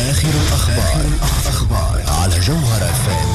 آخر الأخبار على جوهر FM.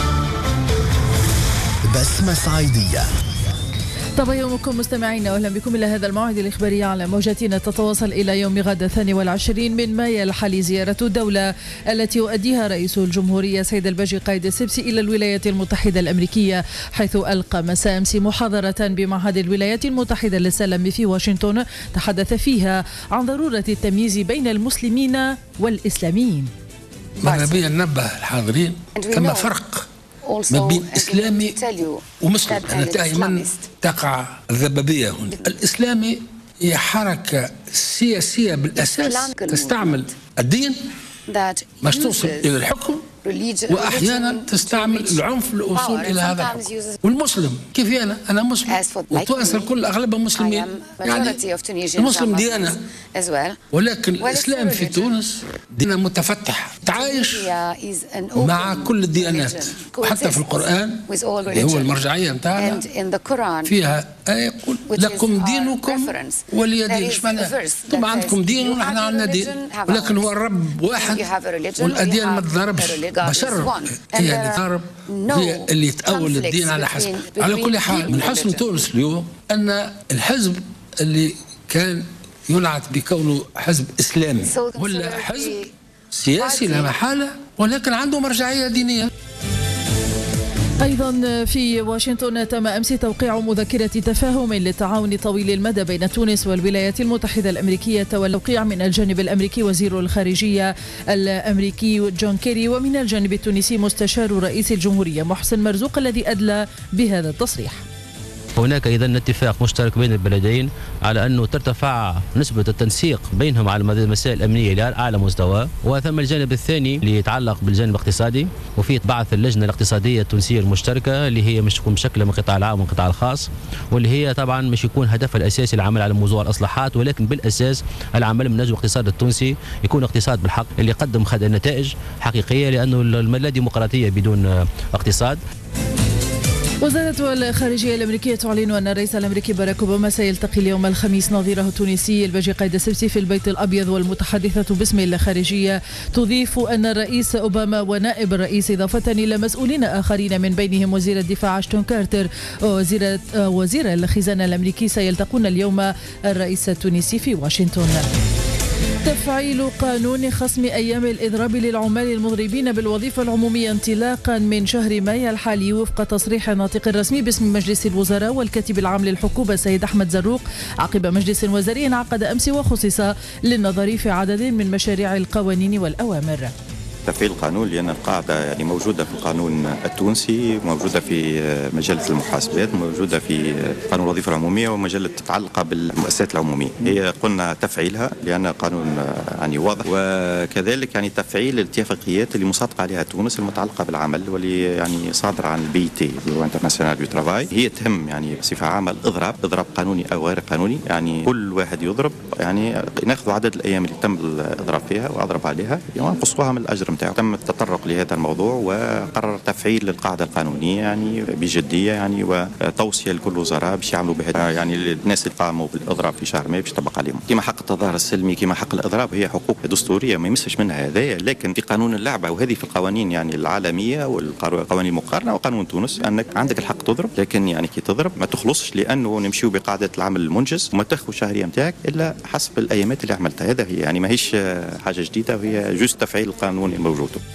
بسمة صعيدية. طبعا يومكم مستمعينا، واهلا بكم الى هذا الموعد الاخباري على موجاتنا. تتواصل الى يوم غد 22 من مايو الحالي زياره الدوله التي يؤديها رئيس الجمهوريه سيد الباجي قايد السبسي الى الولايات المتحده الامريكيه، حيث القى مساء امس محاضره بمعهد الولايات المتحده للسلام في واشنطن تحدث فيها عن ضروره التمييز بين المسلمين والاسلاميين. ماذا بيا ننبه الحاضرين ثم فرق ما بين إسلامي ومسلم. أنا دائما تقع الذبابية هنا. الإسلامي هي حركة سياسية بالأساس تستعمل الدين باش توصل إلى الحكم، وأحيانا تستعمل العنف للوصول إلى هذا الحكم. والمسلم كيف أنا مسلم، والتوانسة الكل أغلبها مسلمين، يعني المسلم ديانة، ولكن الإسلام في تونس ديانة متفتحة تعايش مع كل الديانات. وحتى في القرآن اللي هو المرجعية متاعنا فيها آية يقول لكم دينكم ولي دين. ايش معناه؟ طبعا عندكم دين ونحن عندنا دين، ولكن هو الرب واحد والأديان ما تضاربش. بشر هي اللي تضارب، هي اللي تأول الدين على حسب. على كل حال من حسن تونس اليوم أن الحزب اللي كان ينعت بكونه حزب إسلامي ولا حزب سياسي لا محالة، ولكن عنده مرجعية دينية. أيضا في واشنطن تم أمس توقيع مذكرة تفاهم للتعاون طويل المدى بين تونس والولايات المتحدة الأمريكية، والتوقيع من الجانب الأمريكي وزير الخارجية الأمريكي جون كيري، ومن الجانب التونسي مستشار رئيس الجمهورية محسن مرزوق الذي أدلى بهذا التصريح. هناك إذن اتفاق مشترك بين البلدين على أنه ترتفع نسبة التنسيق بينهم على المسائل الأمنية إلى أعلى مستوى، وثم الجانب الثاني اللي يتعلق بالجانب الاقتصادي، وفي بعث اللجنة الاقتصادية التونسية المشتركة اللي هي مش تكون مشكلة من القطاع العام والقطاع الخاص، واللي هي طبعا مش يكون هدفها الأساسي العمل على موضوع الإصلاحات، ولكن بالأساس العمل من أجل الاقتصاد التونسي يكون اقتصاد بالحق اللي يقدم نتائج حقيقية، لأنه لا ديمقراطية بدون اقتصاد. وزارة الخارجية الأمريكية تعلن أن الرئيس الأمريكي باراك أوباما سيلتقي اليوم الخميس نظيره التونسي الباجي قايد السبسي في البيت الأبيض. والمتحدثة باسم الخارجية تضيف أن الرئيس أوباما ونائب الرئيس إضافة إلى مسؤولين آخرين من بينهم وزير الدفاع أشتون كارتر ووزير الخزانة الأمريكي سيلتقون اليوم الرئيس التونسي في واشنطن. تفعيل قانون خصم أيام الإضراب للعمال المضربين بالوظيفة العمومية انطلاقا من شهر مايو الحالي وفق تصريح الناطق الرسمي باسم مجلس الوزراء والكاتب العام للحكومة السيد أحمد زروق عقب مجلس وزاري انعقد أمس وخصص للنظر في عدد من مشاريع القوانين والأوامر. تفعيل القانون لأن القاعدة يعني موجودة في القانون التونسي، موجودة في مجلة المحاسبات، موجودة في قانون الوظيفة العمومية ومجلة متعلقة بالمؤسسات العمومية. هي قلنا تفعيلها لأن قانون يعني واضح، وكذلك يعني تفعيل الاتفاقيات اللي مصادقة عليها تونس المتعلقة بالعمل واللي يعني صادرة عن البي تي انترناسيونال دو ترافاي. هي تهم يعني بصفة عامة الإضراب قانوني أو غير قانوني، يعني كل واحد يضرب يعني ناخذ عدد الأيام اللي تم الإضراب فيها وأضرب عليها ونقصوها من الأجر. تم التطرق لهذا الموضوع وقرر تفعيل القاعدة القانونية يعني بجدية يعني، وتوصية لكل الوزراء باش يعملوا بها يعني الناس اللي قاموا بالإضراب في شهر مايو باش يطبق عليهم. كما حق التظاهر السلمي كما حق الإضراب هي حقوق دستورية ما يمسش منها هذايا، لكن في قانون اللعبة وهذه في القوانين يعني العالمية والقوانين المقارنة وقانون تونس أنك عندك الحق تضرب، لكن يعني كي تضرب ما تخلصش لأنه نمشيو بقاعدة العمل المنجز وما تاخذ شهرية نتاعك إلا حسب الأيامات اللي عملتها. هذا هي يعني ماهيش حاجة جديدة، وهي جوست تفعيل القانون الموجود.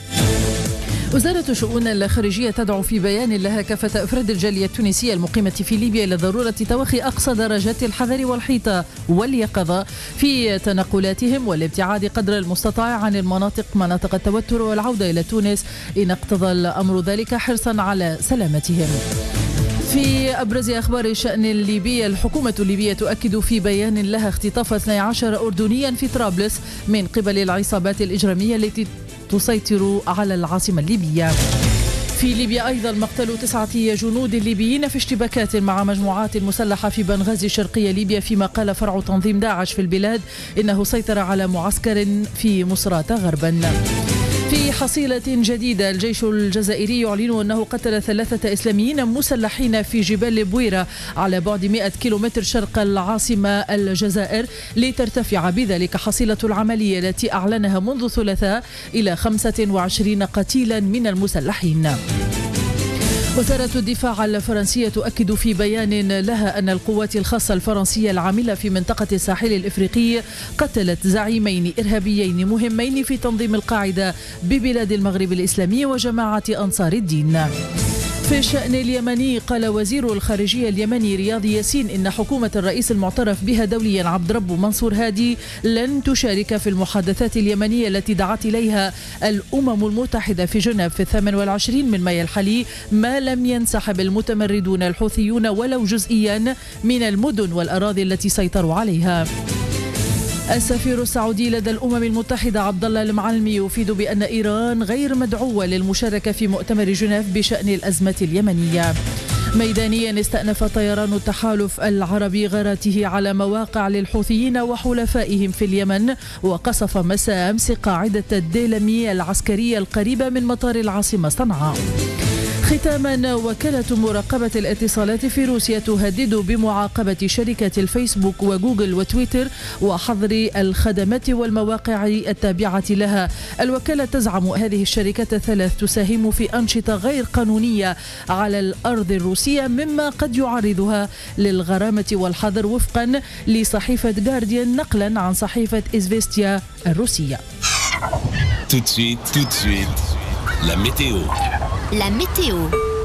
وزارة الشؤون الخارجية تدعو في بيان لها كافة أفراد الجالية التونسية المقيمة في ليبيا إلى ضرورة توخي أقصى درجات الحذر والحيطة واليقظة في تنقلاتهم والابتعاد قدر المستطاع عن مناطق التوتر والعودة إلى تونس إن اقتضى الأمر ذلك حرصا على سلامتهم. في أبرز أخبار الشأن الليبي، الحكومة الليبية تؤكد في بيان لها اختطاف 12 أردنيا في طرابلس من قبل العصابات الإجرامية التي تسيطر على العاصمة الليبية. في ليبيا أيضا مقتل 9 جنود ليبيين في اشتباكات مع مجموعات مسلحة في بنغازي شرقية ليبيا، فيما قال فرع تنظيم داعش في البلاد إنه سيطر على معسكر في مصراتة غربا. في حصيلة جديدة، الجيش الجزائري يعلن أنه قتل 3 إسلاميين مسلحين في جبال بويرة على بعد 100 كيلومتر شرق العاصمة الجزائر، لترتفع بذلك حصيلة العملية التي أعلنها منذ ثلاثاء إلى 25 قتيلا من المسلحين. وزارة الدفاع الفرنسية تؤكد في بيان لها أن القوات الخاصة الفرنسية العاملة في منطقة الساحل الإفريقي قتلت زعيمين إرهابيين مهمين في تنظيم القاعدة ببلاد المغرب الإسلامي وجماعة أنصار الدين. في الشأن اليمني، قال وزير الخارجية اليمني رياض ياسين إن حكومة الرئيس المعترف بها دوليا عبد رب منصور هادي لن تشارك في المحادثات اليمنية التي دعت إليها الأمم المتحدة في جنيف في 28 من مايو الحالي ما لم ينسحب المتمردون الحوثيون ولو جزئيا من المدن والأراضي التي سيطروا عليها. السفير السعودي لدى الأمم المتحدة عبد الله المعلمي يفيد بأن إيران غير مدعوة للمشاركة في مؤتمر جنيف بشأن الأزمة اليمنية. ميدانيا، استأنف طيران التحالف العربي غاراته على مواقع للحوثيين وحلفائهم في اليمن، وقصف مساء أمس قاعدة الديلمي العسكرية القريبة من مطار العاصمة صنعاء. ختاما، وكالة مراقبة الاتصالات في روسيا تهدد بمعاقبة شركات الفيسبوك وجوجل وتويتر وحظر الخدمات والمواقع التابعة لها. الوكالة تزعم هذه الشركات الثلاث تساهم في أنشطة غير قانونية على الأرض الروسية، مما قد يعرضها للغرامة والحظر وفقا لصحيفة جارديان نقلا عن صحيفة إزفيستيا الروسية. Tout de suite, la météo. La météo.